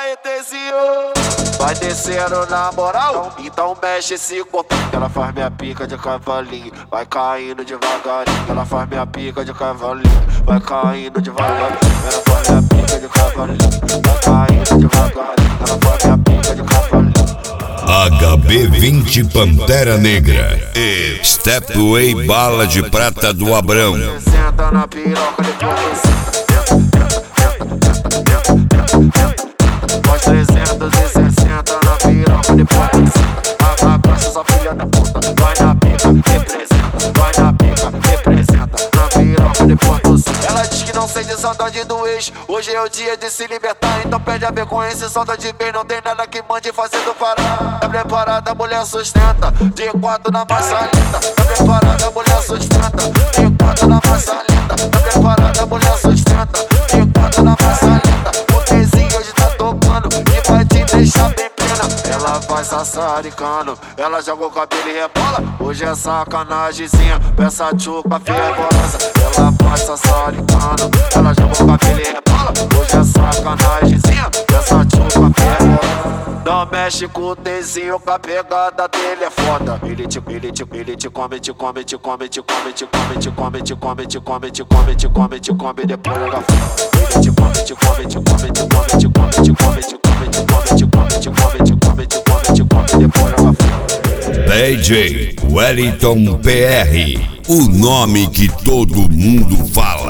Aí, Tezinho, vai descendo na moral, então mexe esse corpo. Ela faz minha pica de cavalinho, vai caindo devagarinho. Ela faz minha pica de cavalinho, vai caindo devagarinho. Ela faz minha pica de cavalinho, vai caindo devagarinho. Ela faz minha pica de cavalinho. HB20 Pantera Negra e Stepway Bala de Prata do Abrão. Senta na piroca, depois Nós 360 na piroca, depois abraça essa filha da puta. Vai na pica, representa. Vai na pica, representa. Na piroca, depois ela diz que não sente saudade do ex. Hoje é o dia de se libertar, então perde a vergonha e se solta de bem. Não tem nada que mande fazendo parar. Tá preparada, a mulher sustenta. De 4 na massa linda. Tá preparada, a mulher sustenta. De 4 na massa linda. Tá preparada, a mulher sustenta. De 4 na massa linda. O Tezinho hoje tá tocando e vai te deixar bem plena. Ela vai sassaricando, ela joga o cabelo e rebola. Hoje é sacanagemzinha, peça chupa fervorosa. Ela vai sassaricando, ela joga o cabelo e rebola. Hoje é sacanagemzinha, peça chupa fervorosa. Não mexe com o Tezinho, com a pegada dele é foda. Ele te come, te come, te come, te come, te come, te come, te come, te come, te come, te come, te come, te come, depois joga fora. Ele te come, te come, te come, te come, te come, te come, te come, te come, te come, te come, te come, te come, te come, depois joga fora. DJ Wellington PR, o nome que todo mundo fala.